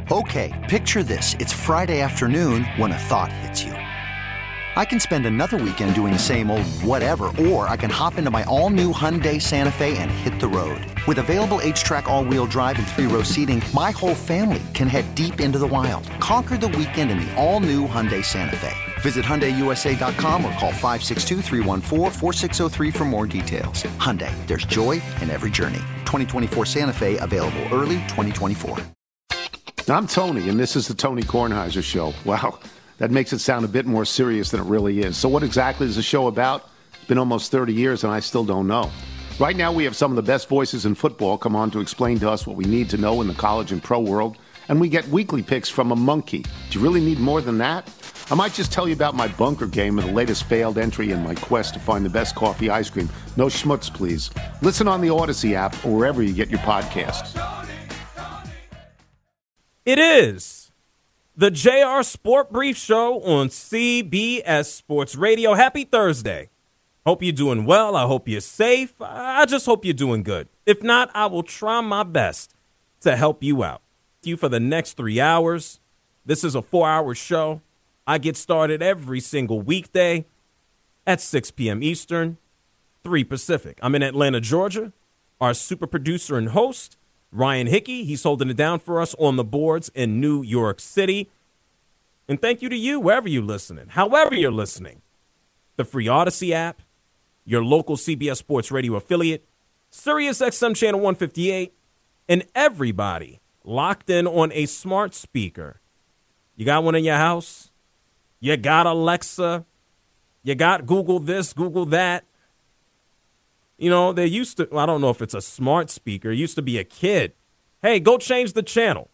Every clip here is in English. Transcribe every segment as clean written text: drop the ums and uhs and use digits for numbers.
Okay, picture this. It's Friday afternoon when a thought hits you. I can spend another weekend doing the same old whatever, or I can hop into my all-new Hyundai Santa Fe and hit the road. With available H-Track all-wheel drive and 3-row seating, my whole family can head deep into the wild. Conquer the weekend in the all-new Hyundai Santa Fe. Visit HyundaiUSA.com or call 562-314-4603 for more details. Hyundai, there's joy in every journey. 2024 Santa Fe, available early 2024. I'm Tony, and this is the Tony Kornheiser Show. Wow, that makes it sound a bit more serious than it really is. So what exactly is the show about? It's been almost 30 years, and I still don't know. Right now, we have some of the best voices in football come on to explain to us what we need to know in the college and pro world, and we get weekly picks from a monkey. Do you really need more than that? I might just tell you about my bunker game and the latest failed entry in my quest to find the best coffee ice cream. No schmutz, please. Listen on the Odyssey app or wherever you get your podcasts. It is the JR Sport Brief Show on CBS Sports Radio. Happy Thursday. Hope you're doing well. I hope you're safe. I just hope you're doing good. If not, I will try my best to help you out. You for the next 3 hours. This is a 4-hour show. I get started every single weekday at 6 p.m. Eastern, 3 Pacific. I'm in Atlanta, Georgia. Our super producer and host, Ryan Hickey, he's holding it down for us on the boards in New York City. And thank you to you, wherever you're listening, however you're listening. The free Odyssey app, your local CBS Sports Radio affiliate, Sirius XM Channel 158, and everybody locked in on a smart speaker. You got one in your house? You got Alexa? You got Google this, Google that? You know, they used to, I don't know if it's a smart speaker. It used to be a kid. Hey, go change the channel.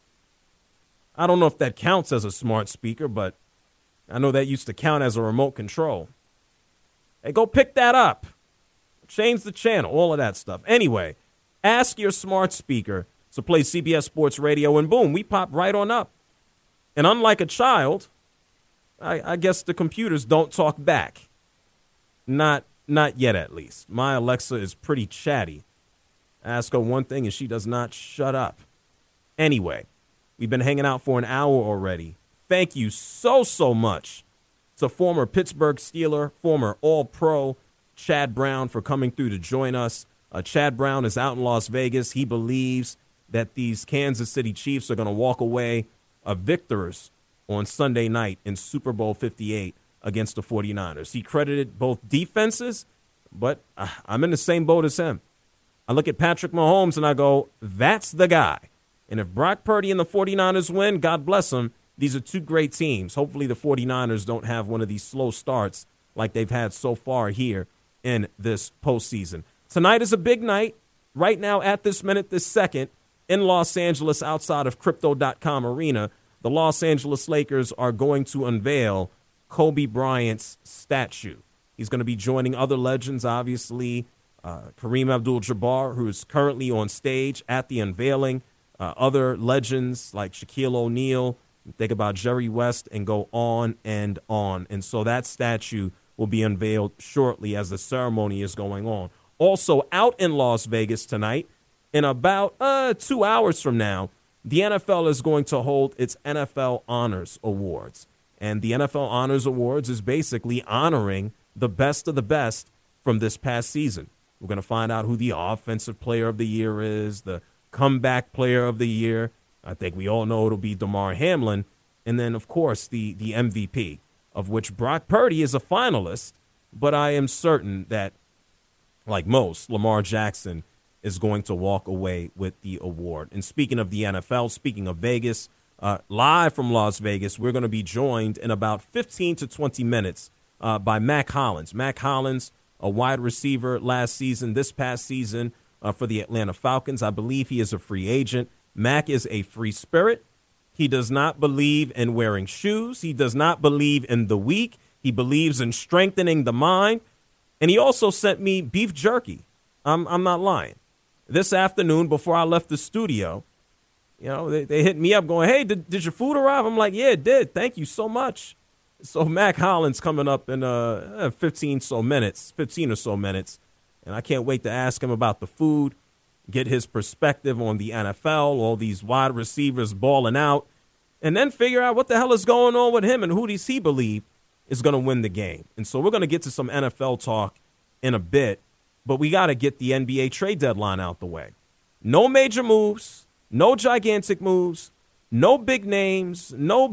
I don't know if that counts as a smart speaker, but I know that used to count as a remote control. Hey, go pick that up. Change the channel, all of that stuff. Anyway, ask your smart speaker to play CBS Sports Radio, and boom, we pop right on up. And unlike a child, I guess the computers don't talk back. Not yet, at least. My Alexa is pretty chatty. I ask her one thing, and she does not shut up. Anyway, we've been hanging out for an hour already. Thank you so much to former Pittsburgh Steeler, former All-Pro Chad Brown for coming through to join us. Chad Brown is out in Las Vegas. He believes that these Kansas City Chiefs are going to walk away victors on Sunday night in Super Bowl 58 against the 49ers. He credited both defenses, but I'm in the same boat as him. I look at Patrick Mahomes and I go, that's the guy. And if Brock Purdy and the 49ers win, God bless them. These are two great teams. Hopefully the 49ers don't have one of these slow starts like they've had so far here in this postseason. Tonight is a big night. Right now, at this minute, this second, in Los Angeles, outside of Crypto.com Arena, the Los Angeles Lakers are going to unveil Kobe Bryant's statue. He's going to be joining other legends, obviously, Kareem Abdul-Jabbar, who is currently on stage at the unveiling, other legends like Shaquille O'Neal, think about Jerry West, and go on and on. And so that statue will be unveiled shortly as the ceremony is going on. Also, out in Las Vegas tonight, in about 2 hours from now, the NFL is going to hold its NFL Honors Awards. And the NFL Honors Awards is basically honoring the best of the best from this past season. We're going to find out who the Offensive Player of the Year is, the Comeback Player of the Year. I think we all know it'll be Damar Hamlin. And then, of course, the MVP, of which Brock Purdy is a finalist. But I am certain that, like most, Lamar Jackson is going to walk away with the award. And speaking of the NFL, speaking of Vegas, live from Las Vegas, we're going to be joined in about 15 to 20 minutes by Mack Hollins. Mack Hollins, a wide receiver last season, this past season for the Atlanta Falcons. I believe he is a free agent. Mack is a free spirit. He does not believe in wearing shoes. He does not believe in the weak. He believes in strengthening the mind. And he also sent me beef jerky. I'm not lying. This afternoon, before I left the studio, you know, they hit me up going, hey, did your food arrive? I'm like, yeah, it did. Thank you so much. So Mack Hollins coming up in 15 or so minutes. And I can't wait to ask him about the food, get his perspective on the NFL, all these wide receivers balling out, and then figure out what the hell is going on with him and who does he believe is going to win the game. And so we're going to get to some NFL talk in a bit, but we got to get the NBA trade deadline out the way. No major moves, no gigantic moves, no big names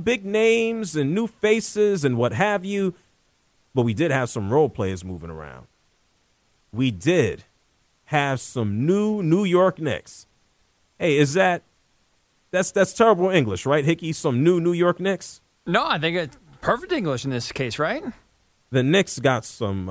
and new faces and what have you, but we did have some role players moving around. We did have some New York Knicks. Hey, that's terrible English, right, Hickey? Some New York Knicks? No, I think it's perfect English in this case, right? The Knicks got some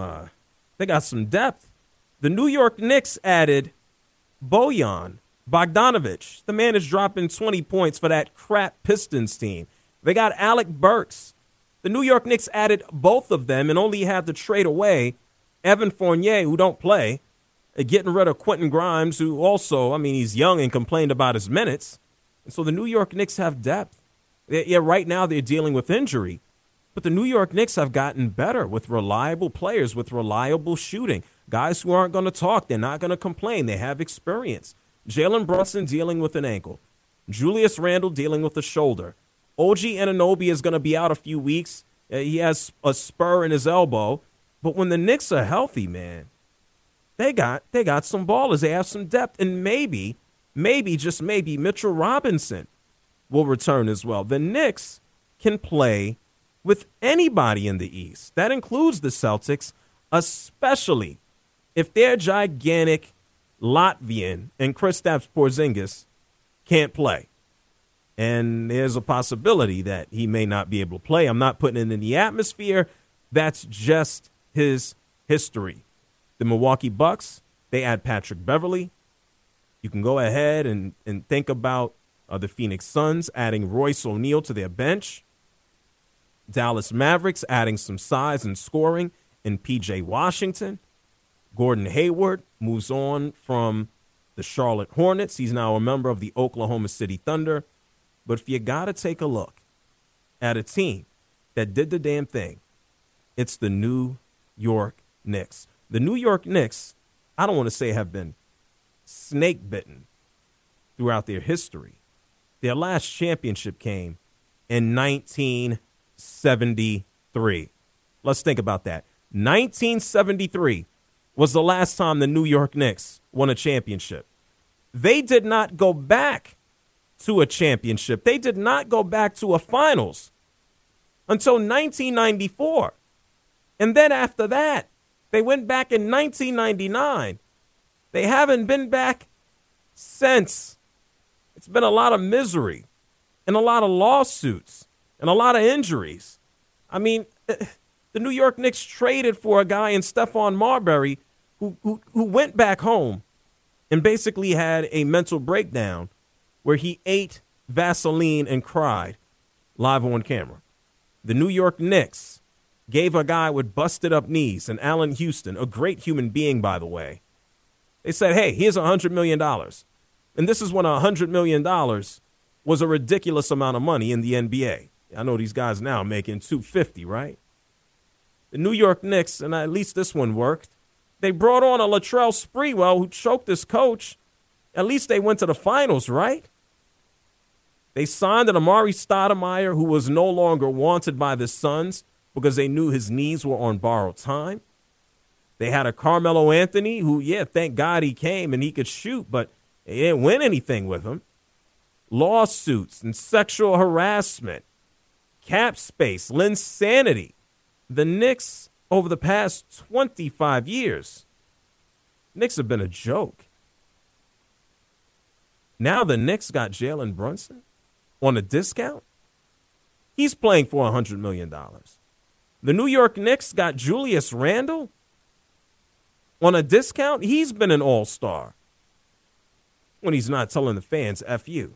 depth. The New York Knicks added Bojan Bogdanovic. The man is dropping 20 points for that crap Pistons team. They got Alec Burks. The New York Knicks added both of them and only had to trade away Evan Fournier, who don't play, getting rid of Quentin Grimes, who also, he's young and complained about his minutes. And so the New York Knicks have depth. Yeah, right now they're dealing with injury. But the New York Knicks have gotten better with reliable players, with reliable shooting. Guys who aren't going to talk. They're not going to complain. They have experience. Jalen Brunson dealing with an ankle. Julius Randle dealing with a shoulder. OG Anunoby is going to be out a few weeks. He has a spur in his elbow. But when the Knicks are healthy, man, they got some ballers. They have some depth. And maybe, just maybe, Mitchell Robinson will return as well. The Knicks can play with anybody in the East. That includes the Celtics, especially if their gigantic Latvian and Kristaps Porzingis can't play. And there's a possibility that he may not be able to play. I'm not putting it in the atmosphere. That's just his history. The Milwaukee Bucks, they add Patrick Beverley. You can go ahead and think about the Phoenix Suns adding Royce O'Neal to their bench. Dallas Mavericks adding some size and scoring in P.J. Washington. Gordon Hayward moves on from the Charlotte Hornets. He's now a member of the Oklahoma City Thunder. But if you got to take a look at a team that did the damn thing, it's the New York Knicks. The New York Knicks, I don't want to say have been snake bitten throughout their history. Their last championship came in 1973. Let's think about that. 1973 was the last time the New York Knicks won a championship. They did not go back to a championship. They did not go back to a finals until 1994. And then after that, they went back in 1999. They haven't been back since. It's been a lot of misery and a lot of lawsuits and a lot of injuries. The New York Knicks traded for a guy in Stephon Marbury who went back home and basically had a mental breakdown where he ate Vaseline and cried live on camera. The New York Knicks gave a guy with busted up knees, and Allen Houston, a great human being, by the way. They said, hey, here's $100 million. And this is when $100 million was a ridiculous amount of money in the NBA. I know these guys now making $250, right? The New York Knicks, and at least this one worked, they brought on a Latrell Sprewell who choked his coach. At least they went to the finals, right? They signed an Amari Stoudemire who was no longer wanted by the Suns because they knew his knees were on borrowed time. They had a Carmelo Anthony who, thank God he came and he could shoot, but they didn't win anything with him. Lawsuits and sexual harassment, cap space, Linsanity. The Knicks, over the past 25 years, Knicks have been a joke. Now the Knicks got Jalen Brunson on a discount. He's playing for $100 million. The New York Knicks got Julius Randle on a discount. He's been an all-star when he's not telling the fans, F you.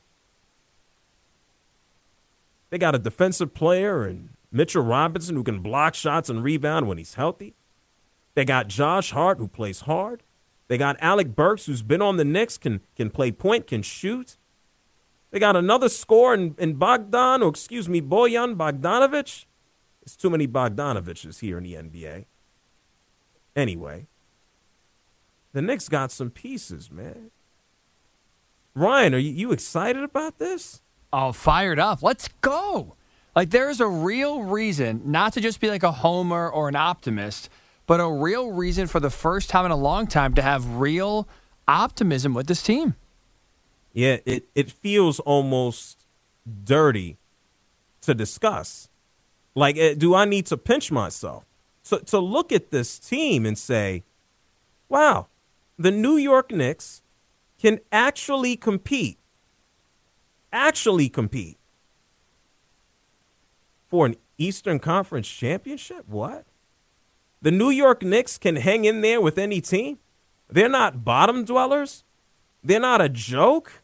They got a defensive player in Mitchell Robinson who can block shots and rebound when he's healthy. They got Josh Hart who plays hard. They got Alec Burks who's been on the Knicks, can play point, can shoot. They got another scorer in Bojan Bogdanovic. There's too many Bogdanoviches here in the NBA. Anyway, the Knicks got some pieces, man. Ryan, are you excited about this? Oh, fired up. Let's go. Like, there's a real reason not to just be like a homer or an optimist, but a real reason for the first time in a long time to have real optimism with this team. Yeah, it feels almost dirty to discuss. Like, do I need to pinch myself to look at this team and say, wow, the New York Knicks can actually compete for an Eastern Conference championship? What? The New York Knicks can hang in there with any team? They're not bottom dwellers? They're not a joke?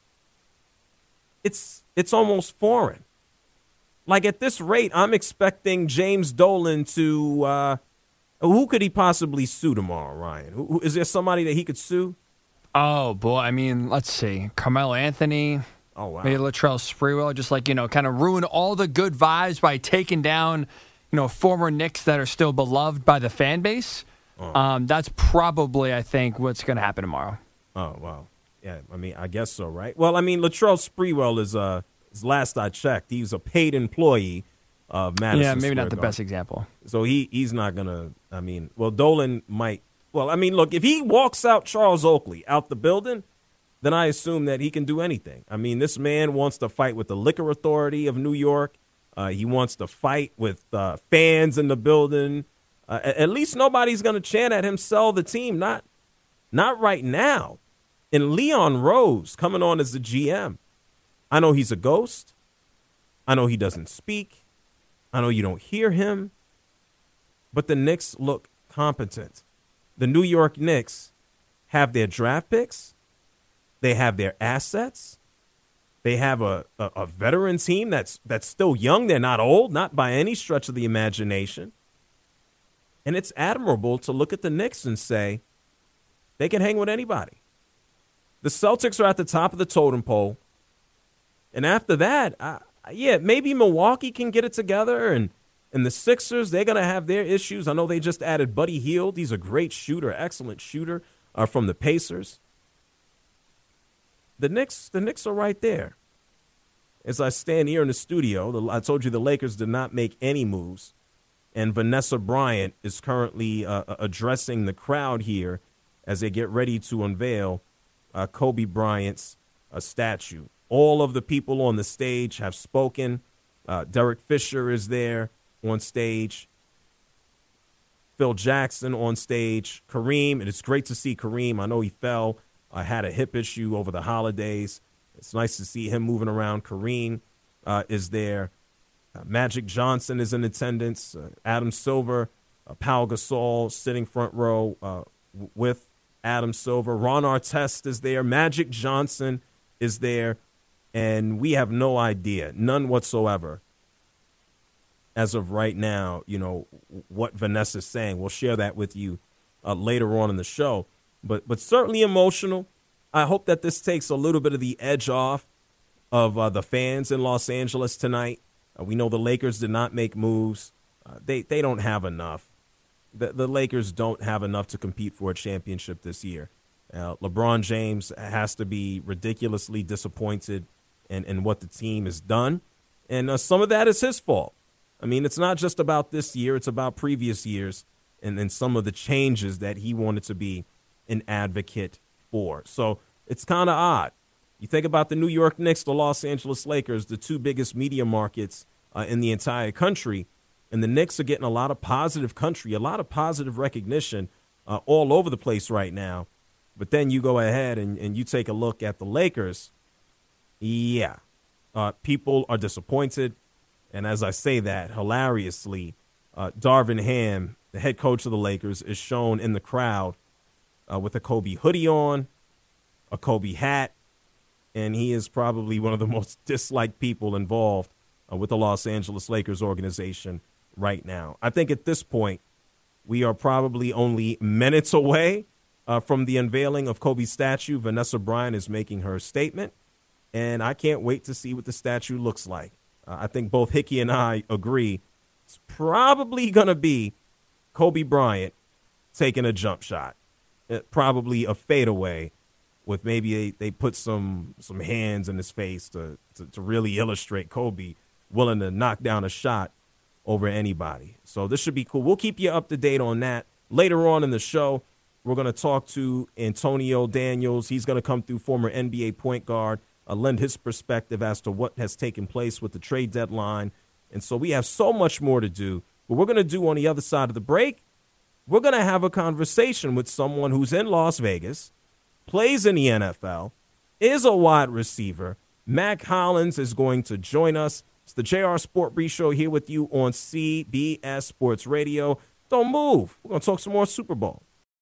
It's almost foreign. Like, at this rate, I'm expecting James Dolan to who could he possibly sue tomorrow, Ryan? Is there somebody that he could sue? Oh, boy. I mean, let's see. Carmelo Anthony. Oh, wow. Maybe Latrell Sprewell. Just like, kind of ruin all the good vibes by taking down, former Knicks that are still beloved by the fan base. Oh. That's probably, I think, what's going to happen tomorrow. Oh, wow. Yeah, I mean, I guess so, right? Well, I mean, Latrell Sprewell is last I checked, he's a paid employee of Madison Yeah, maybe Square not the Garden. best example. So he's not going to, I mean, well, Dolan might. Well, I mean, look, if he walks out Charles Oakley out the building, then I assume that he can do anything. I mean, this man wants to fight with the Liquor Authority of New York. He wants to fight with fans in the building. At least nobody's going to chant at him, sell the team. Not right now. And Leon Rose coming on as the GM. I know he's a ghost. I know he doesn't speak. I know you don't hear him. But the Knicks look competent. The New York Knicks have their draft picks. They have their assets. They have a veteran team that's still young. They're not old, not by any stretch of the imagination. And it's admirable to look at the Knicks and say they can hang with anybody. The Celtics are at the top of the totem pole. And after that, maybe Milwaukee can get it together. And the Sixers, they're going to have their issues. I know they just added Buddy Hield. He's a great shooter, excellent shooter from the Pacers. The Knicks are right there. As I stand here in the studio, I told you the Lakers did not make any moves. And Vanessa Bryant is currently addressing the crowd here as they get ready to unveil Kobe Bryant's statue. All of the people on the stage have spoken. Derek Fisher is there on stage. Phil Jackson on stage. Kareem, and it's great to see Kareem. I know he fell, had a hip issue over the holidays. It's nice to see him moving around. Kareem is there. Magic Johnson is in attendance. Adam Silver, Pau Gasol sitting front row with Adam Silver. Ron Artest is there. Magic Johnson is there. And we have no idea, none whatsoever, as of right now, what Vanessa's saying. We'll share that with you later on in the show. But certainly emotional. I hope that this takes a little bit of the edge off of the fans in Los Angeles tonight. We know the Lakers did not make moves. They don't have enough. The Lakers don't have enough to compete for a championship this year. LeBron James has to be ridiculously disappointed in what the team has done. And some of that is his fault. I mean, it's not just about this year. It's about previous years and some of the changes that he wanted to be an advocate for. So it's kind of odd. You think about the New York Knicks, the Los Angeles Lakers, the two biggest media markets in the entire country. And the Knicks are getting a lot of positive recognition all over the place right now. But then you go ahead and you take a look at the Lakers. Yeah, people are disappointed. And as I say that, hilariously, Darvin Ham, the head coach of the Lakers, is shown in the crowd with a Kobe hoodie on, a Kobe hat, and he is probably one of the most disliked people involved with the Los Angeles Lakers organization right now. I think at this point, we are probably only minutes away from the unveiling of Kobe's statue. Vanessa Bryant is making her statement, and I can't wait to see what the statue looks like. I think both Hickey and I agree it's probably going to be Kobe Bryant taking a jump shot, probably a fadeaway with maybe they put some hands in his face to really illustrate Kobe willing to knock down a shot over anybody. So this should be cool. We'll keep you up to date on that. Later on in the show, we're going to talk to Antonio Daniels. He's going to come through, former NBA point guard, lend his perspective as to what has taken place with the trade deadline. And so we have so much more to do. But we're going to do on the other side of the break, we're going to have a conversation with someone who's in Las Vegas, plays in the NFL, is a wide receiver. Mack Hollins is going to join us. It's the JR Sport Brief Show here with you on CBS Sports Radio. Don't move. We're going to talk some more Super Bowl.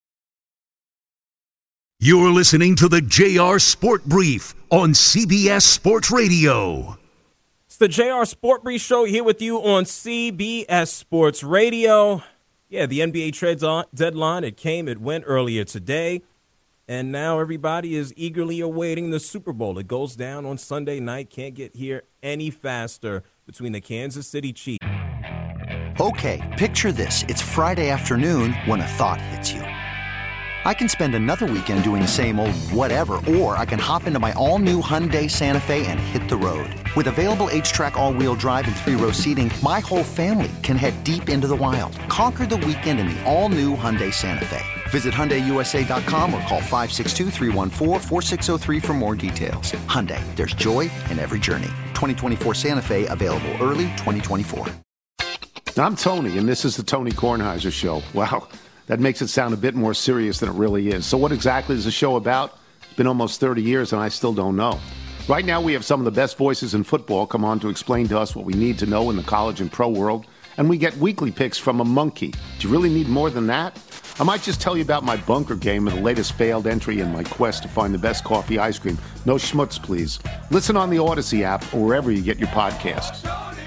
You're listening to the JR Sport Brief on CBS Sports Radio. It's the JR Sport Brief Show here with you on CBS Sports Radio. Yeah, the NBA trade deadline, it came, it went earlier today. And now everybody is eagerly awaiting the Super Bowl. It goes down on Sunday night. Can't get here any faster between the Kansas City Chiefs. Okay, picture this. It's Friday afternoon when a thought hits you. I can spend another weekend doing the same old whatever, or I can hop into my all-new Hyundai Santa Fe and hit the road. With available H-Track all-wheel drive and 3-row seating, my whole family can head deep into the wild. Conquer the weekend in the all-new Hyundai Santa Fe. Visit HyundaiUSA.com or call 562-314-4603 for more details. Hyundai, there's joy in every journey. 2024 Santa Fe, available early 2024. I'm Tony, and this is the Tony Kornheiser Show. Wow, that makes it sound a bit more serious than it really is. So what exactly is the show about? It's been almost 30 years, and I still don't know. Right now, we have some of the best voices in football come on to explain to us what we need to know in the college and pro world, and we get weekly picks from a monkey. Do you really need more than that? I might just tell you about my bunker game and the latest failed entry in my quest to find the best coffee ice cream. No schmutz, please. Listen on the Odyssey app or wherever you get your podcasts.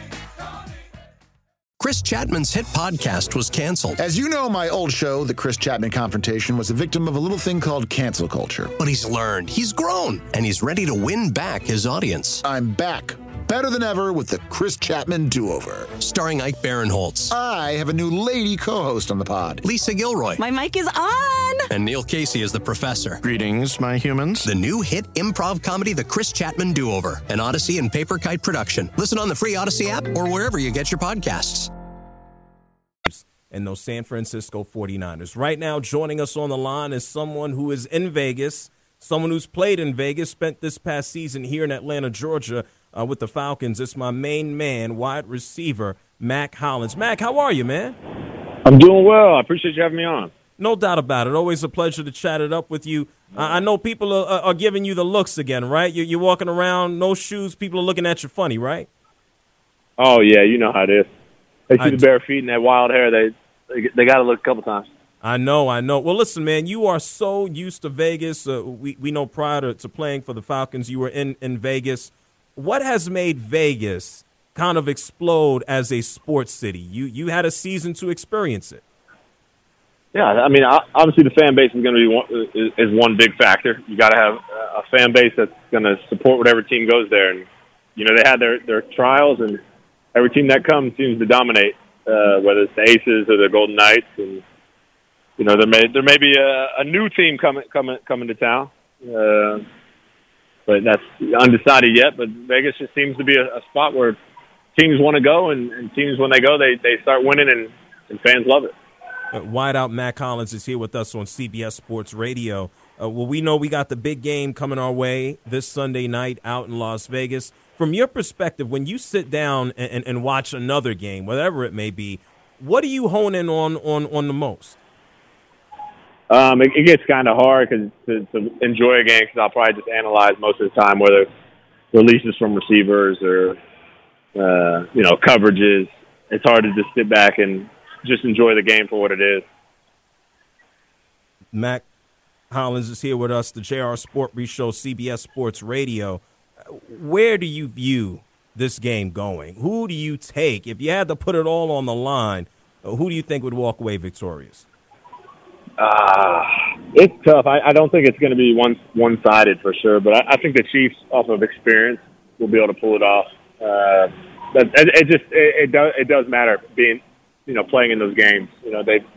Chris Chapman's hit podcast was canceled. As you know, my old show, The Chris Chapman Confrontation, was a victim of a little thing called cancel culture. But he's learned, he's grown, and he's ready to win back his audience. I'm back, better than ever, with The Chris Chapman Do-Over. Starring Ike Barinholtz. I have a new lady co-host on the pod. Lisa Gilroy. My mic is on! And Neil Casey is the professor. Greetings, my humans. The new hit improv comedy, The Chris Chapman Do-Over, an Odyssey and Paper Kite production. Listen on the free Odyssey app or wherever you get your podcasts. And those San Francisco 49ers. Right now, joining us on the line is someone who is in Vegas, someone who's played in Vegas, spent this past season here in Atlanta, Georgia, with the Falcons. It's my main man, wide receiver, Mack Hollins. Mack, how are you, man? I'm doing well. I appreciate you having me on. No doubt about it. Always a pleasure to chat it up with you. I know people are giving you the looks again, right? You're walking around, no shoes. People are looking at you funny, right? Oh, yeah, you know how it is. They see the bare feet and that wild hair. They got to look a couple times. I know. Well, listen, man, you are so used to Vegas. We know prior to playing for the Falcons, you were in Vegas. What has made Vegas kind of explode as a sports city? You had a season to experience it. Yeah, I mean, obviously the fan base is going to be one big factor. You got to have a fan base that's going to support whatever team goes there. And you know, they had their trials, and every team that comes seems to dominate. Whether it's the Aces or the Golden Knights, and you know there may be a new team coming to town, but that's undecided yet. But Vegas just seems to be a spot where teams want to go, and teams when they go, they start winning, and fans love it. Wideout Mack Hollins is here with us on CBS Sports Radio. Well, we know we got the big game coming our way this Sunday night out in Las Vegas. From your perspective, when you sit down and watch another game, whatever it may be, what do you hone in on the most? It gets kind of hard to enjoy a game because I'll probably just analyze most of the time, whether it's releases from receivers or coverages. It's hard to just sit back and just enjoy the game for what it is. Mack Hollins is here with us, the JR Sport Brief Show, CBS Sports Radio. Where do you view this game going? Who do you take? If you had to put it all on the line, who do you think would walk away victorious? It's tough. I don't think it's going to be one-sided for sure, but I think the Chiefs, off of experience, will be able to pull it off. It does matter being, playing in those games.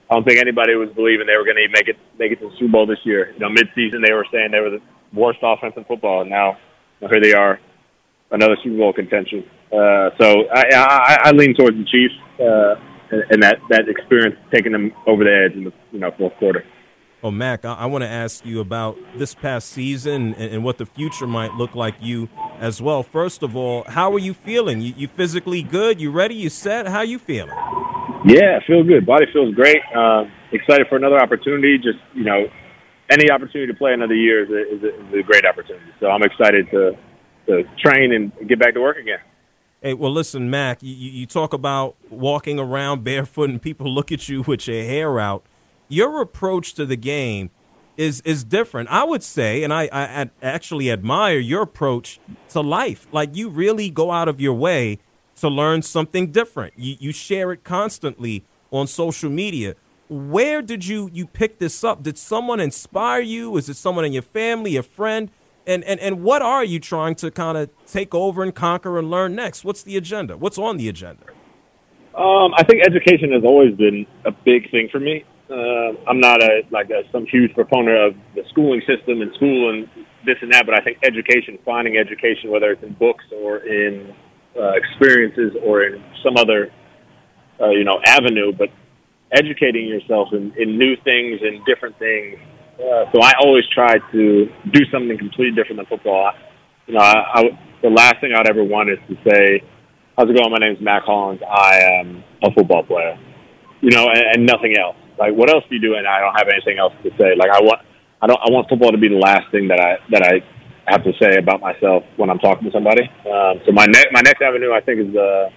I don't think anybody was believing they were going to make it to the Super Bowl this year. Mid-season they were saying they were the worst offense in football, and now here they are, another Super Bowl contention. So I lean towards the Chiefs and that experience taking them over the edge in the fourth quarter. Oh, Mac, I want to ask you about this past season and what the future might look like you as well. First of all, how are you feeling? You physically good? You ready? You set? How you feeling? Yeah, I feel good. Body feels great. Excited for another opportunity. Just, any opportunity to play another year is a great opportunity. So I'm excited to train and get back to work again. Hey, well, listen, Mac, you talk about walking around barefoot and people look at you with your hair out. Your approach to the game is different. I would say, and I actually admire your approach to life. Like, you really go out of your way to learn something different. You share it constantly on social media. Where did you pick this up? Did someone inspire you? Is it someone in your family, a friend? And what are you trying to kind of take over and conquer and learn next? What's the agenda? What's on the agenda? I think education has always been a big thing for me. I'm not some huge proponent of the schooling system and school and this and that, but I think finding education, whether it's in books or in experiences or in some other, avenue, but educating yourself in new things and different things. So I always try to do something completely different than football. The last thing I'd ever want is to say, how's it going? My name's Mac Hollins. I am a football player, and nothing else. Like, what else do you do? And I don't have anything else to say. Like, I want football to be the last thing that I have to say about myself when I'm talking to somebody. So my next avenue, I think, is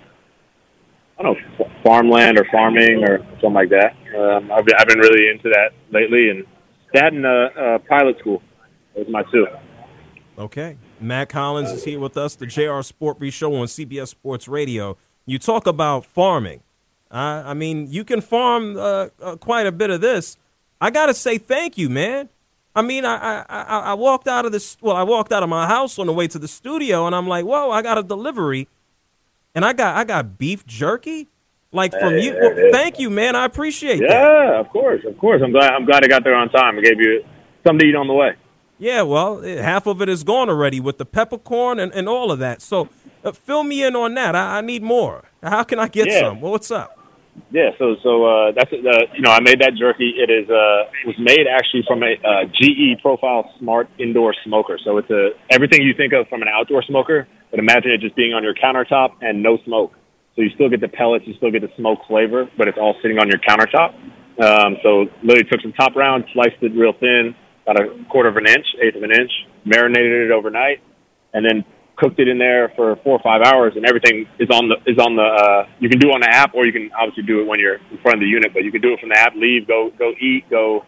farmland or farming or something like that. I've been really into that lately, and that and pilot school is my two. Okay. Mac Hollins is here with us, the JR Sport Brief Show on CBS Sports Radio. You talk about farming. I mean, you can farm quite a bit of this. I got to say thank you, man. I mean, I walked out of I walked out of my house on the way to the studio, and I'm like, whoa, I got a delivery, and I got beef jerky, like from you. Well, thank you, man. I appreciate that. Yeah, of course. I'm glad I got there on time. I gave you something to eat on the way. Yeah, well, half of it is gone already with the peppercorn and all of that. So fill me in on that. I need more. How can I get some? Well, what's up? Yeah, so that's I made that jerky. It was made actually from a GE Profile Smart Indoor Smoker. So it's everything you think of from an outdoor smoker, but imagine it just being on your countertop and no smoke. So you still get the pellets, you still get the smoke flavor, but it's all sitting on your countertop. So literally took some top round, sliced it real thin, about a quarter of an inch, eighth of an inch, marinated it overnight, and then cooked it in there for 4 or 5 hours, and everything is on the you can do it on the app, or you can obviously do it when you're in front of the unit, but you can do it from the app, leave, go eat, go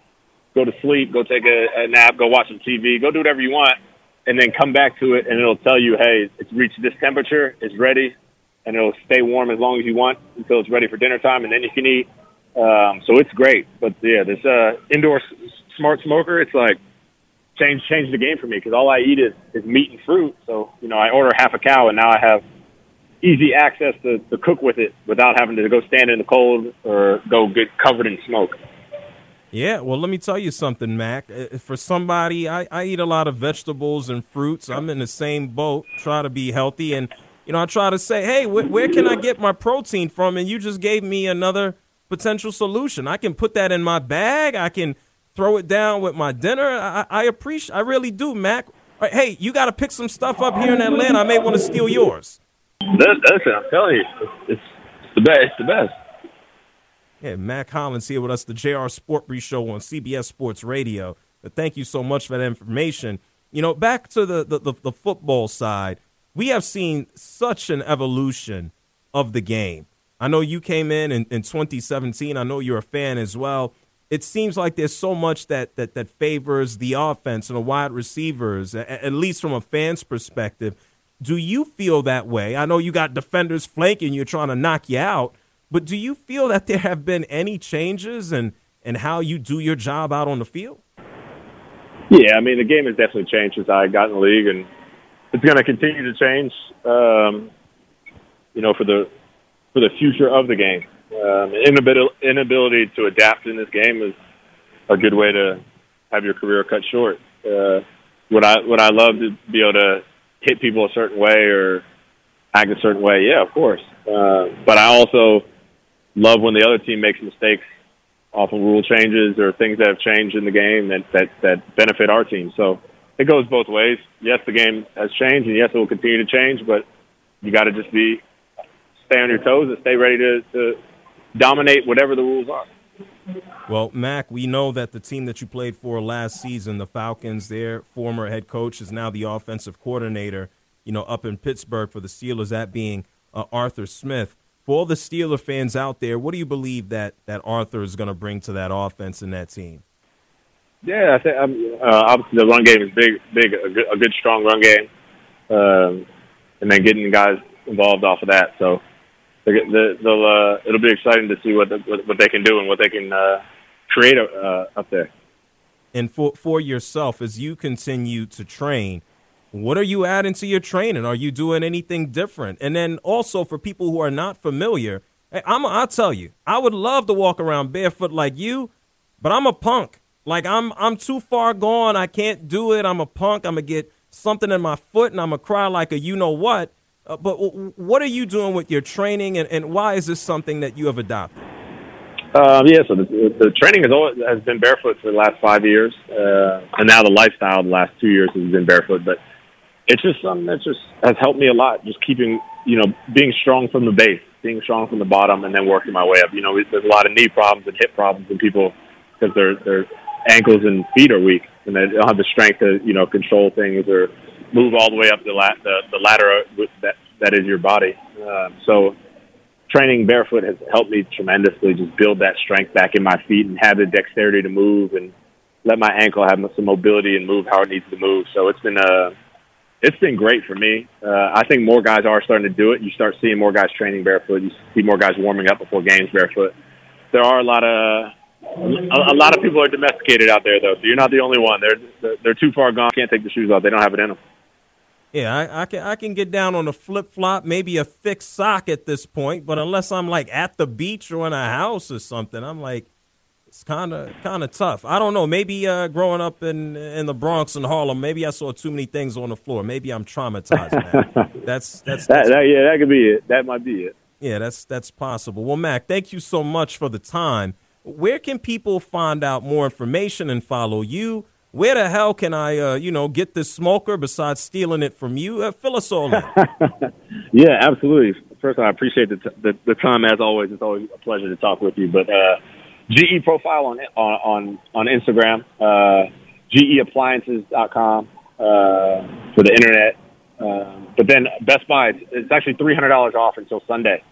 to sleep, go take a nap, go watch some TV, go do whatever you want, and then come back to it, and it'll tell you, hey, it's reached this temperature, it's ready, and it'll stay warm as long as you want until it's ready for dinner time, and then you can eat. So it's great. But yeah, this indoor smart smoker, it's like changed the game for me, because all I eat is meat and fruit. So, I order half a cow, and now I have easy access to cook with it without having to go stand in the cold or go get covered in smoke. Yeah, well, let me tell you something, Mac. For somebody, I eat a lot of vegetables and fruits. I'm in the same boat, try to be healthy. And, I try to say, hey, where can I get my protein from? And you just gave me another potential solution. I can put that in my bag. I can throw it down with my dinner. I really do, Mac. Hey, you got to pick some stuff up here in Atlanta. I may want to steal yours. Listen, I'm telling you, it's the best. It's the best. Yeah, Mac Hollins here with us, the JR Sport Brief Show on CBS Sports Radio. But thank you so much for that information. Back to the football side, we have seen such an evolution of the game. I know you came in 2017. I know you're a fan as well. It seems like there's so much that favors the offense and the wide receivers, at least from a fan's perspective. Do you feel that way? I know you got defenders flanking you, trying to knock you out, but do you feel that there have been any changes in how you do your job out on the field? Yeah, I mean, the game has definitely changed since I got in the league, and it's going to continue to change, for the future of the game. Inability to adapt in this game is a good way to have your career cut short. Would I love to be able to hit people a certain way or act a certain way? Yeah, of course. But I also love when the other team makes mistakes off of rule changes or things that have changed in the game that benefit our team. So it goes both ways. Yes, the game has changed, and yes, it will continue to change, but you got to just stay on your toes and stay ready to dominate whatever the rules are. Well, Mac, we know that the team that you played for last season, the Falcons, their former head coach is now the offensive coordinator, up in Pittsburgh for the Steelers, that being Arthur Smith. For all the Steeler fans out there, what do you believe that Arthur is going to bring to that offense and that team? Yeah, I think obviously the run game is big, a good strong run game, and then getting the guys involved off of that. So it'll be exciting to see what they can do and what they can create up there. And for yourself, as you continue to train, what are you adding to your training? Are you doing anything different? And then also for people who are not familiar, I'll tell you, I would love to walk around barefoot like you, but I'm a punk. Like I'm too far gone. I can't do it. I'm a punk. I'm gonna get something in my foot and I'm gonna cry like a you-know-what. But what are you doing with your training, and why is this something that you have adopted? So the training has been barefoot for the last 5 years, and now the lifestyle the last 2 years has been barefoot. But it's just something that just has helped me a lot, just keeping, being strong from the base, being strong from the bottom, and then working my way up. There's a lot of knee problems and hip problems in people because their ankles and feet are weak, and they don't have the strength to, control things or move all the way up the ladder that is your body. So training barefoot has helped me tremendously just build that strength back in my feet and have the dexterity to move and let my ankle have some mobility and move how it needs to move. So it's been great for me. I think more guys are starting to do it. You start seeing more guys training barefoot. You see more guys warming up before games barefoot. There are a lot of people are domesticated out there, though, so you're not the only one. They're too far gone. Can't take the shoes off. They don't have it in them. Yeah, I can get down on a flip-flop, maybe a thick sock at this point, but unless I'm like at the beach or in a house or something, I'm like, it's kind of tough. I don't know. Maybe growing up in the Bronx and Harlem, maybe I saw too many things on the floor. Maybe I'm traumatized, man. That's that could be it. That might be it. Yeah, that's possible. Well, Mac, thank you so much for the time. Where can people find out more information and follow you? Where the hell can I, get this smoker besides stealing it from you? Fill us all in. Yeah, absolutely. First of all, I appreciate the time as always. It's always a pleasure to talk with you. But GE Profile on Instagram, GEappliances.com for the internet. But then Best Buy, it's actually $300 off until Sunday.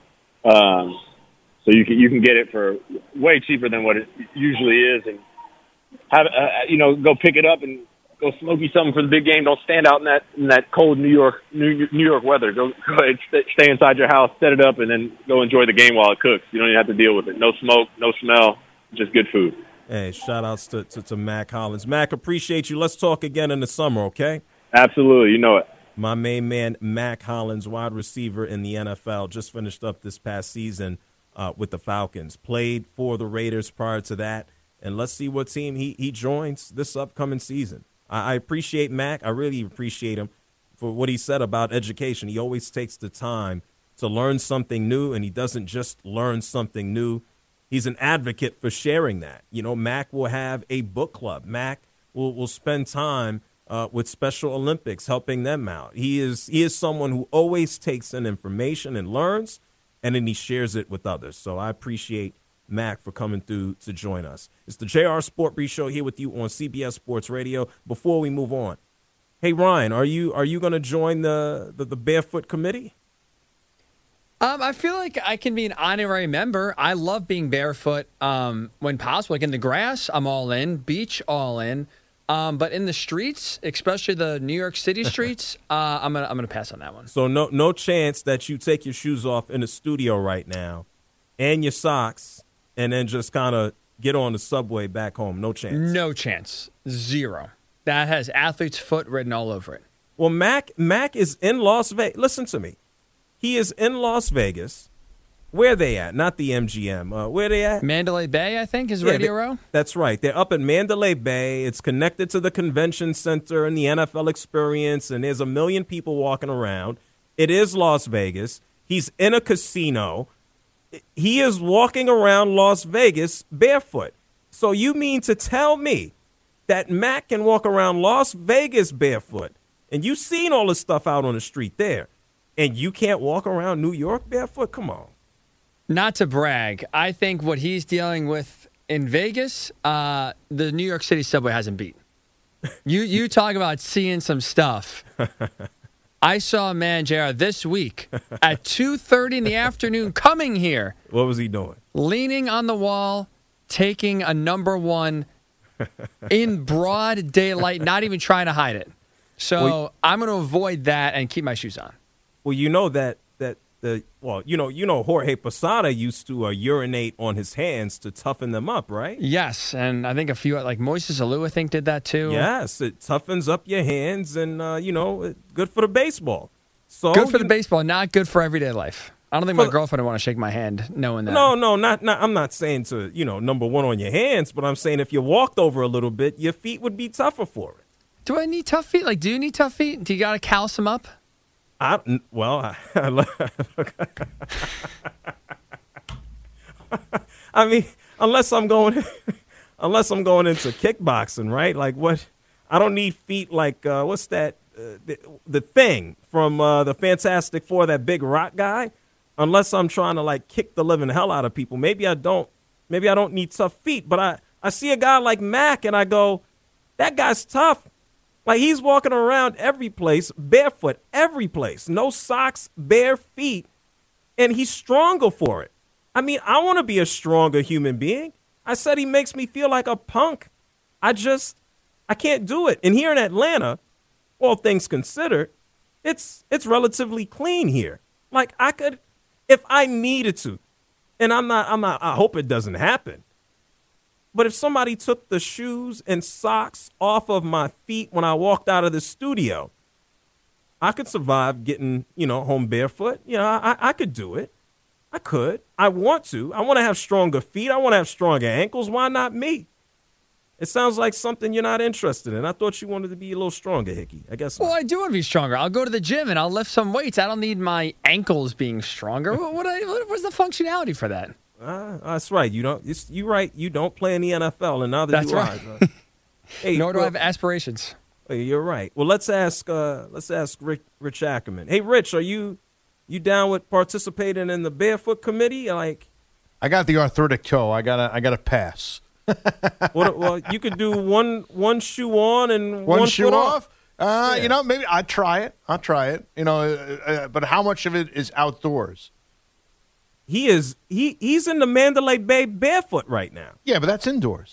So you can get it for way cheaper than what it usually is, and have go pick it up and go smoke you something for the big game. Don't stand out in that cold New York weather. Go ahead, stay inside your house, set it up, and then go enjoy the game while it cooks. You don't even have to deal with it. No smoke, no smell, just good food. Hey, shout outs to Mac Hollins. Mac, appreciate you. Let's talk again in the summer, okay? Absolutely, you know it. My main man, Mac Hollins, wide receiver in the NFL, just finished up this past season with the Falcons. Played for the Raiders prior to that. And let's see what team he joins this upcoming season. I appreciate Mac. I really appreciate him for what he said about education. He always takes the time to learn something new, and he doesn't just learn something new. He's an advocate for sharing that. Mac will have a book club. Mac will spend time with Special Olympics, helping them out. He is someone who always takes in information and learns, and then he shares it with others. So I appreciate Mac for coming through to join us. It's the JR Sport Brief Show here with you on CBS Sports Radio. Before we move on, hey Ryan, are you going to join the Barefoot Committee? I feel like I can be an honorary member. I love being barefoot when possible. Like in the grass, I'm all in. Beach, all in. But in the streets, especially the New York City streets, I'm gonna pass on that one. So no chance that you take your shoes off in the studio right now and your socks and then just kind of get on the subway back home. No chance. No chance. Zero. That has athlete's foot written all over it. Well, Mac is in Las Vegas. Listen to me. He is in Las Vegas Where they at? Not the MGM. Where they at? Mandalay Bay, I think, is Radio Row. That's right. They're up in Mandalay Bay. It's connected to the convention center and the NFL Experience, and there's 1 million people walking around. It is Las Vegas. He's in a casino. He is walking around Las Vegas barefoot. So you mean to tell me that Mac can walk around Las Vegas barefoot, and you've seen all this stuff out on the street there, and you can't walk around New York barefoot? Come on. Not to brag, I think what he's dealing with in Vegas, the New York City subway hasn't beat. You talk about seeing some stuff. I saw a man, JR, this week at 2:30 in the afternoon coming here. What was he doing? Leaning on the wall, taking a number one in broad daylight, not even trying to hide it. So I'm going to avoid that and keep my shoes on. Well, you know Jorge Posada used to urinate on his hands to toughen them up, right? Yes, and I think a few, like Moises Alou, I think, did that too. Yes, it toughens up your hands and, good for the baseball. So good for the baseball, not good for everyday life. I don't think my girlfriend would want to shake my hand knowing that. No, not. I'm not saying to, number one on your hands, but I'm saying if you walked over a little bit, your feet would be tougher for it. Do I need tough feet? Like, do you need tough feet? Do you got to callus them up? I mean, unless I'm going into kickboxing, right? Like what? I don't need feet like what's that? The Thing from the Fantastic Four, that big rock guy. Unless I'm trying to like kick the living hell out of people, maybe I don't need tough feet. But I see a guy like Mac and I go, that guy's tough. Like, he's walking around every place, barefoot, every place. No socks, bare feet, and he's stronger for it. I mean, I want to be a stronger human being. I said he makes me feel like a punk. I can't do it. And here in Atlanta, all things considered, it's relatively clean here. Like, I could, if I needed to, and I hope it doesn't happen. But if somebody took the shoes and socks off of my feet when I walked out of the studio, I could survive getting, home barefoot. I could do it. I could. I want to. I want to have stronger feet. I want to have stronger ankles. Why not me? It sounds like something you're not interested in. I thought you wanted to be a little stronger, Hickey. I guess. Well, I do want to be stronger. I'll go to the gym and I'll lift some weights. I don't need my ankles being stronger. What's the functionality for that? That's right. You're right. You don't play in the NFL, and neither that's do right. I. Hey, nor do I have aspirations. You're right. Well, let's ask Rich Ackerman. Hey, Rich, are you down with participating in the barefoot committee? Like, I got the arthritic toe. I gotta pass. Well, you could do one shoe on and one shoe foot off. Yeah. Maybe I'll try it. But how much of it is outdoors? He's in the Mandalay Bay barefoot right now. Yeah, but that's indoors.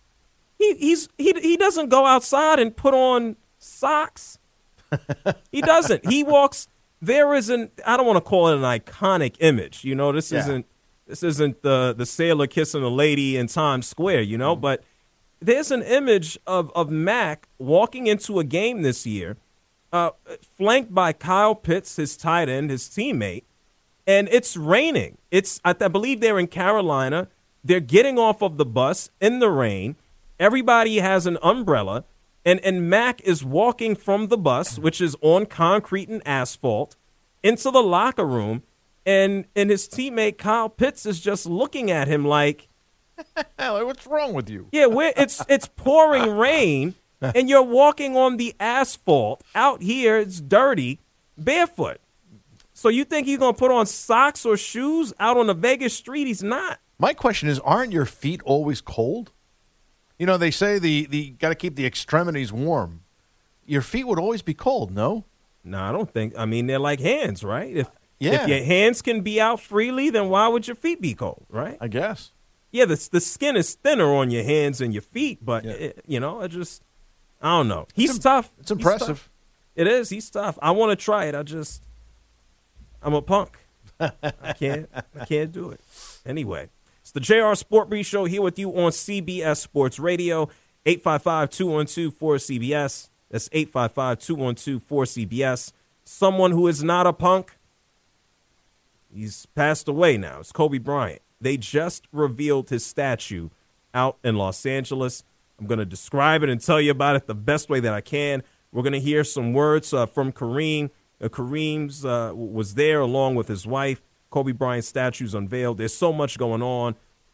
He doesn't go outside and put on socks. He doesn't. He walks. There isn't. I don't want to call it an iconic image. This isn't the sailor kissing a lady in Times Square. Mm-hmm. But there's an image of Mac walking into a game this year, flanked by Kyle Pitts, his tight end, his teammate. And it's raining. I believe they're in Carolina. They're getting off of the bus in the rain. Everybody has an umbrella. And Mac is walking from the bus, which is on concrete and asphalt, into the locker room. And his teammate Kyle Pitts is just looking at him like, what's wrong with you? Yeah, it's pouring rain, and you're walking on the asphalt. Out here, it's dirty, barefoot. So you think he's going to put on socks or shoes out on the Vegas street? He's not. My question is, aren't your feet always cold? They say the got to keep the extremities warm. Your feet would always be cold, no? No, I don't think. I mean, they're like hands, right? If your hands can be out freely, then why would your feet be cold, right? I guess. Yeah, the skin is thinner on your hands and your feet, but, I don't know. He's tough. It's impressive. Tough. It is. He's tough. I want to try it. I'm a punk. I can't do it. Anyway, it's the JR Sport Brief Show here with you on CBS Sports Radio, 855-212-4CBS. That's 855-212-4CBS. Someone who is not a punk, He's passed away now. It's Kobe Bryant. They just revealed his statue out in Los Angeles. I'm going to describe it and tell you about it the best way that I can. We're going to hear some words from Kareem. Kareem's was there along with his wife. Kobe Bryant's statue's unveiled. There's so much going on.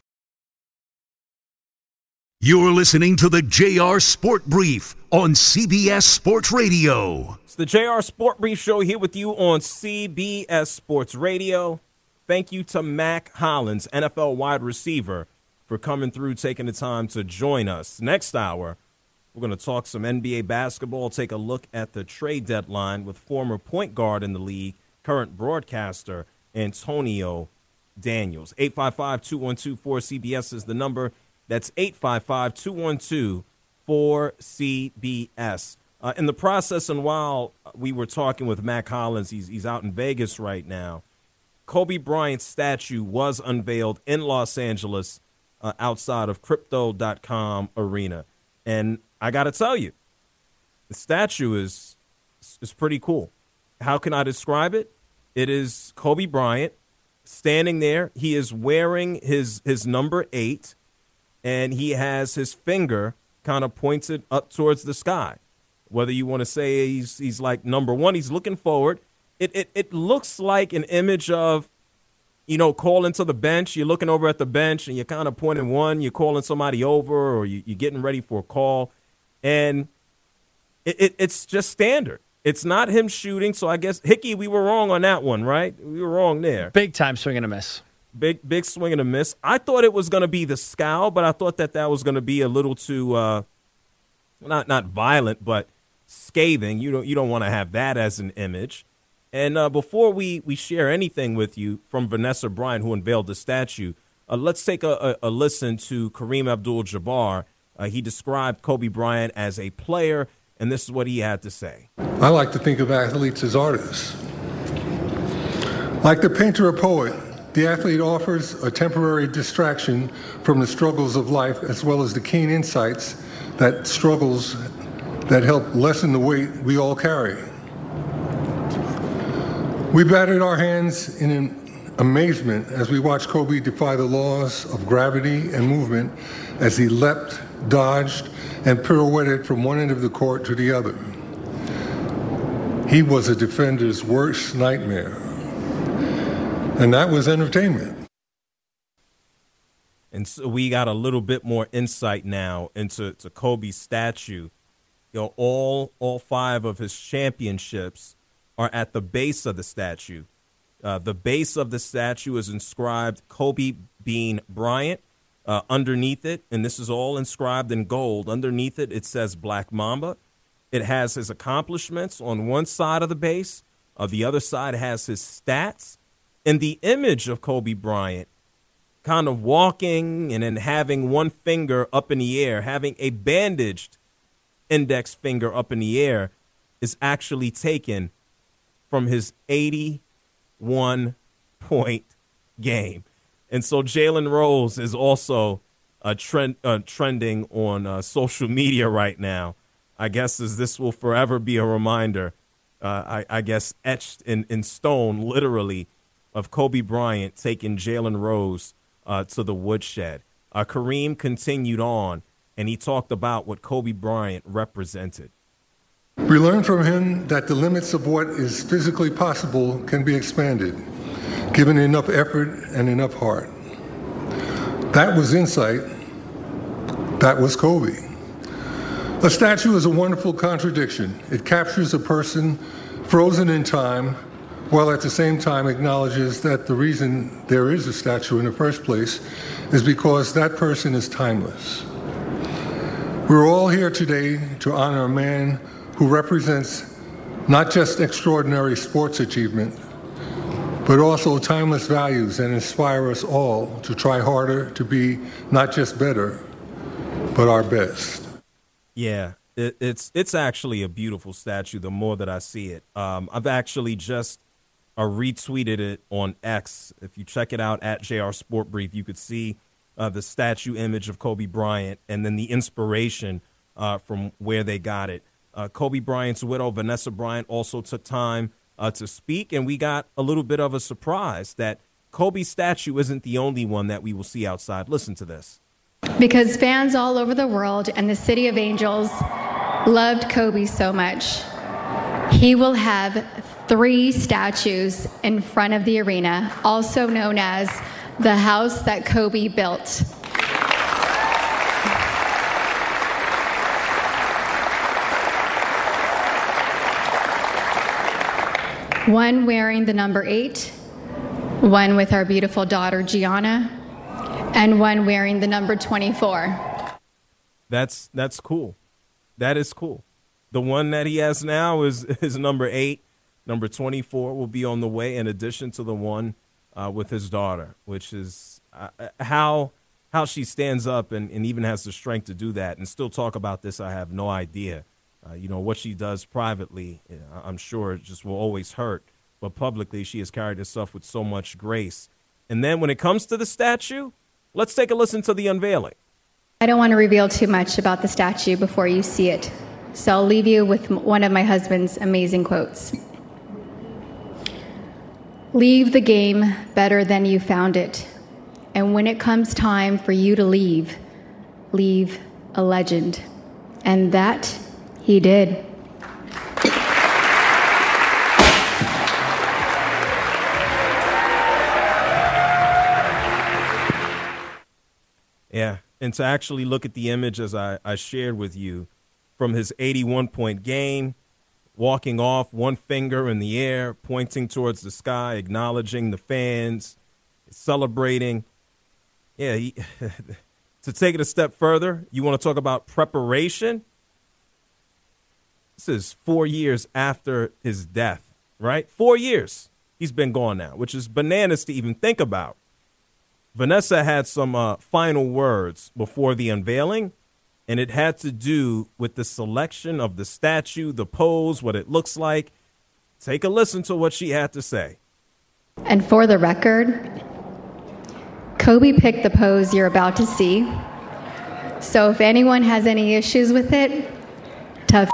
You're listening to the JR Sport Brief on CBS Sports Radio. It's the JR Sport Brief Show here with you on CBS Sports Radio. Thank you to Mack Hollins, NFL wide receiver, for coming through, taking the time to join us. Next hour, we're going to talk some NBA basketball, take a look at the trade deadline with former point guard in the league, current broadcaster, Antonio Daniels. 855-212-4CBS is the number. That's 855-212-4CBS. In the process, and while we were talking with Mack Hollins, he's out in Vegas right now, Kobe Bryant's statue was unveiled in Los Angeles outside of Crypto.com Arena. And I got to tell you, the statue is pretty cool. How can I describe it? It is Kobe Bryant standing there. He is wearing his number 8, and he has his finger kind of pointed up towards the sky. Whether you want to say he's like number 1, he's looking forward. It looks like an image of, calling to the bench. You're looking over at the bench, and you're kind of pointing one. You're calling somebody over, or you're getting ready for a call. And it's just standard. It's not him shooting, so I guess, Hickey, we were wrong on that one, right? We were wrong there. Big time swing and a miss. Big swing and a miss. I thought it was going to be the scowl, but I thought that was going to be a little too, not violent, but scathing. You don't want to have that as an image. And before we share anything with you from Vanessa Bryant, who unveiled the statue, let's take a listen to Kareem Abdul-Jabbar. He described Kobe Bryant as a player, and this is what he had to say. I like to think of athletes as artists. Like the painter or poet, the athlete offers a temporary distraction from the struggles of life, as well as the keen insights that help lessen the weight we all carry. We batted our hands in amazement as we watched Kobe defy the laws of gravity and movement as he leapt, dodged, and pirouetted from one end of the court to the other. He was a defender's worst nightmare. And that was entertainment. And so we got a little bit more insight now into Kobe's statue. All 5 of his championships are at the base of the statue. The base of the statue is inscribed Kobe Bean Bryant. Underneath it, and this is all inscribed in gold, underneath it, it says Black Mamba. It has his accomplishments on one side of the base. The other side has his stats. And the image of Kobe Bryant kind of walking and then having one finger up in the air, having a bandaged index finger up in the air, is actually taken from his 81-point game. And so Jalen Rose is also trending on social media right now. I guess as this will forever be a reminder, I guess etched in stone, literally, of Kobe Bryant taking Jalen Rose to the woodshed. Kareem continued on, and he talked about what Kobe Bryant represented. We learned from him that the limits of what is physically possible can be expanded, given enough effort and enough heart. That was insight. That was Kobe. A statue is a wonderful contradiction. It captures a person frozen in time, while at the same time acknowledges that the reason there is a statue in the first place is because that person is timeless. We're all here today to honor a man who represents not just extraordinary sports achievement, but also timeless values that inspire us all to try harder to be not just better, but our best. Yeah, it's actually a beautiful statue the more that I see it. I've actually just retweeted it on X. If you check it out at JR Sport Brief, you could see the statue image of Kobe Bryant and then the inspiration from where they got it. Kobe Bryant's widow, Vanessa Bryant, also took time to speak, and we got a little bit of a surprise that Kobe's statue isn't the only one that we will see outside. Listen to this. Because fans all over the world and the City of Angels loved Kobe so much, he will have 3 statues in front of the arena, also known as the house that Kobe built. One wearing the number 8, one with our beautiful daughter Gianna, and one wearing the number 24. That's cool. That is cool. The one that he has now is number 8. Number 24 will be on the way, in addition to the one with his daughter, which is how she stands up and even has the strength to do that and still talk about this. I have no idea. What she does privately, I'm sure it just will always hurt. But publicly, she has carried herself with so much grace. And then when it comes to the statue, let's take a listen to the unveiling. I don't want to reveal too much about the statue before you see it, so I'll leave you with one of my husband's amazing quotes. Leave the game better than you found it. And when it comes time for you to leave a legend. And that he did. Yeah, and to actually look at the image as I shared with you from his 81-point game, walking off, one finger in the air, pointing towards the sky, acknowledging the fans, celebrating. Yeah, to take it a step further, you want to talk about preparation? This is 4 years after his death, right? 4 years he's been gone now, which is bananas to even think about. Vanessa had some final words before the unveiling, and it had to do with the selection of the statue, the pose, what it looks like. Take a listen to what she had to say. And for the record, Kobe picked the pose you're about to see. So if anyone has any issues with it, tough.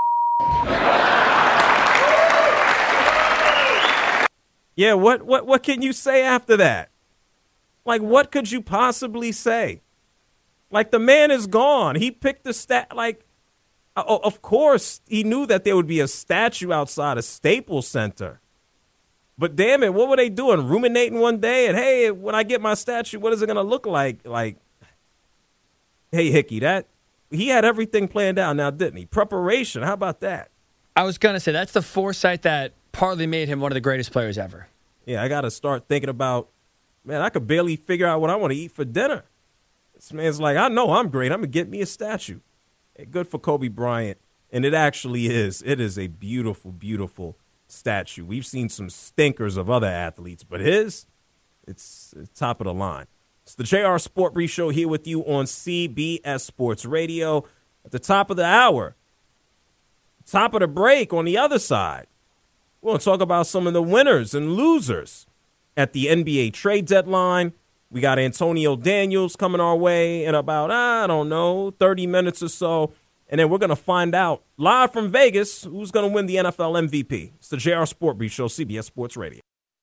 Yeah, what can you say after that? Like, what could you possibly say? Like, the man is gone. He picked the of course, he knew that there would be a statue outside a Staples Center. But damn it, what were they doing? Ruminating one day and, hey, when I get my statue, what is it going to look like? Like, hey, Hickey, he had everything planned out now, didn't he? Preparation, how about that? I was going to say, that's the foresight that partly made him one of the greatest players ever. Yeah, I got to start thinking about, man, I could barely figure out what I want to eat for dinner. This man's like, I know I'm great. I'm going to get me a statue. Hey, good for Kobe Bryant. And it actually is. It is a beautiful, beautiful statue. We've seen some stinkers of other athletes, but it's top of the line. It's the JR Sport Brief Show here with you on CBS Sports Radio. At the top of the hour, top of the break on the other side, we're going to talk about some of the winners and losers at the NBA trade deadline. We got Antonio Daniels coming our way in about, 30 minutes or so. And then we're going to find out live from Vegas who's going to win the NFL MVP. It's the JR Sport Brief Show, CBS Sports Radio.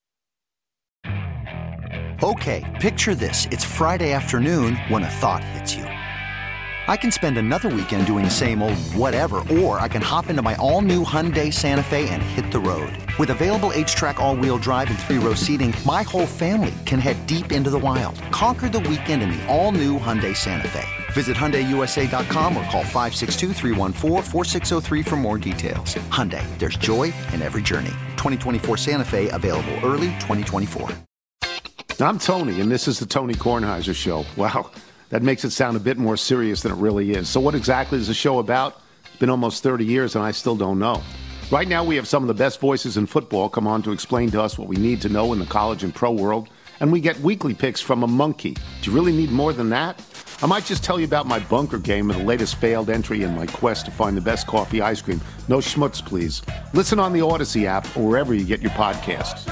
Okay, picture this. It's Friday afternoon when a thought hits you. I can spend another weekend doing the same old whatever, or I can hop into my all-new Hyundai Santa Fe and hit the road. With available H-Track all-wheel drive and 3-row seating, my whole family can head deep into the wild. Conquer the weekend in the all-new Hyundai Santa Fe. Visit HyundaiUSA.com or call 562-314-4603 for more details. Hyundai, there's joy in every journey. 2024 Santa Fe, available early 2024. I'm Tony, and this is the Tony Kornheiser Show. Wow, that makes it sound a bit more serious than it really is. So what exactly is the show about? It's been almost 30 years, and I still don't know. Right now, we have some of the best voices in football come on to explain to us what we need to know in the college and pro world, and we get weekly picks from a monkey. Do you really need more than that? I might just tell you about my bunker game and the latest failed entry in my quest to find the best coffee ice cream. No schmutz, please. Listen on the Odyssey app or wherever you get your podcasts.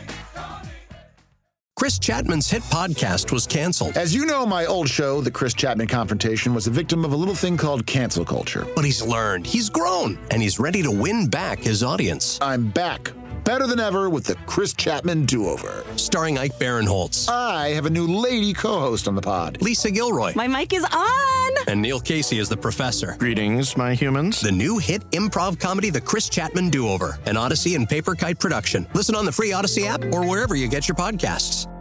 Chris Chapman's hit podcast was canceled. As you know, my old show, The Chris Chapman Confrontation, was a victim of a little thing called cancel culture. But he's learned, he's grown, and he's ready to win back his audience. I'm back. better than ever with the Chris Chapman Do-Over. Starring Ike Barinholtz. I have a new lady co-host on the pod. Lisa Gilroy. My mic is on! And Neil Casey is the professor. Greetings, my humans. The new hit improv comedy, The Chris Chapman Do-Over, an Odyssey and Paper Kite production. Listen on the free Odyssey app or wherever you get your podcasts.